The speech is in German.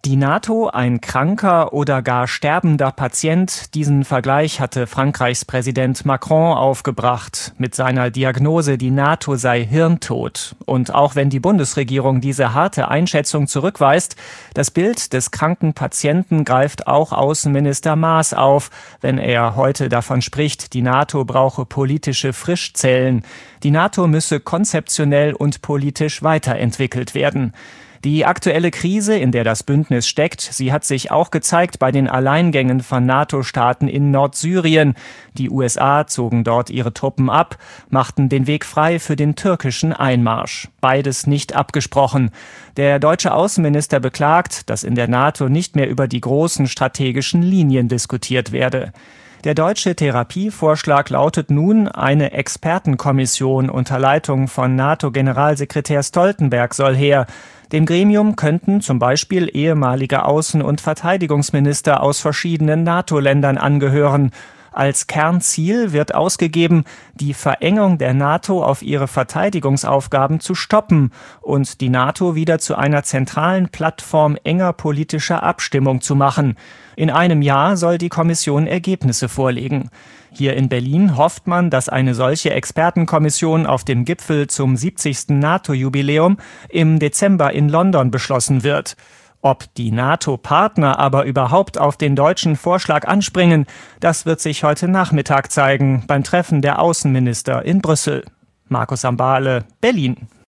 Die NATO, ein kranker oder gar sterbender Patient, diesen Vergleich hatte Frankreichs Präsident Macron aufgebracht mit seiner Diagnose, die NATO sei hirntot. Und auch wenn die Bundesregierung diese harte Einschätzung zurückweist, das Bild des kranken Patienten greift auch Außenminister Maas auf, wenn er heute davon spricht, die NATO brauche politische Frischzellen. Die NATO müsse konzeptionell und politisch weiterentwickelt werden. Die aktuelle Krise, in der das Bündnis steckt, sie hat sich auch gezeigt bei den Alleingängen von NATO-Staaten in Nordsyrien. Die USA zogen dort ihre Truppen ab, machten den Weg frei für den türkischen Einmarsch. Beides nicht abgesprochen. Der deutsche Außenminister beklagt, dass in der NATO nicht mehr über die großen strategischen Linien diskutiert werde. Der deutsche Therapievorschlag lautet nun, eine Expertenkommission unter Leitung von NATO-Generalsekretär Stoltenberg soll her. Dem Gremium könnten zum Beispiel ehemalige Außen- und Verteidigungsminister aus verschiedenen NATO-Ländern angehören. Als Kernziel wird ausgegeben, die Verengung der NATO auf ihre Verteidigungsaufgaben zu stoppen und die NATO wieder zu einer zentralen Plattform enger politischer Abstimmung zu machen. In einem Jahr soll die Kommission Ergebnisse vorlegen. Hier in Berlin hofft man, dass eine solche Expertenkommission auf dem Gipfel zum 70. NATO-Jubiläum im Dezember in London beschlossen wird. Ob die NATO-Partner aber überhaupt auf den deutschen Vorschlag anspringen, das wird sich heute Nachmittag zeigen beim Treffen der Außenminister in Brüssel. Markus Sambale, Berlin.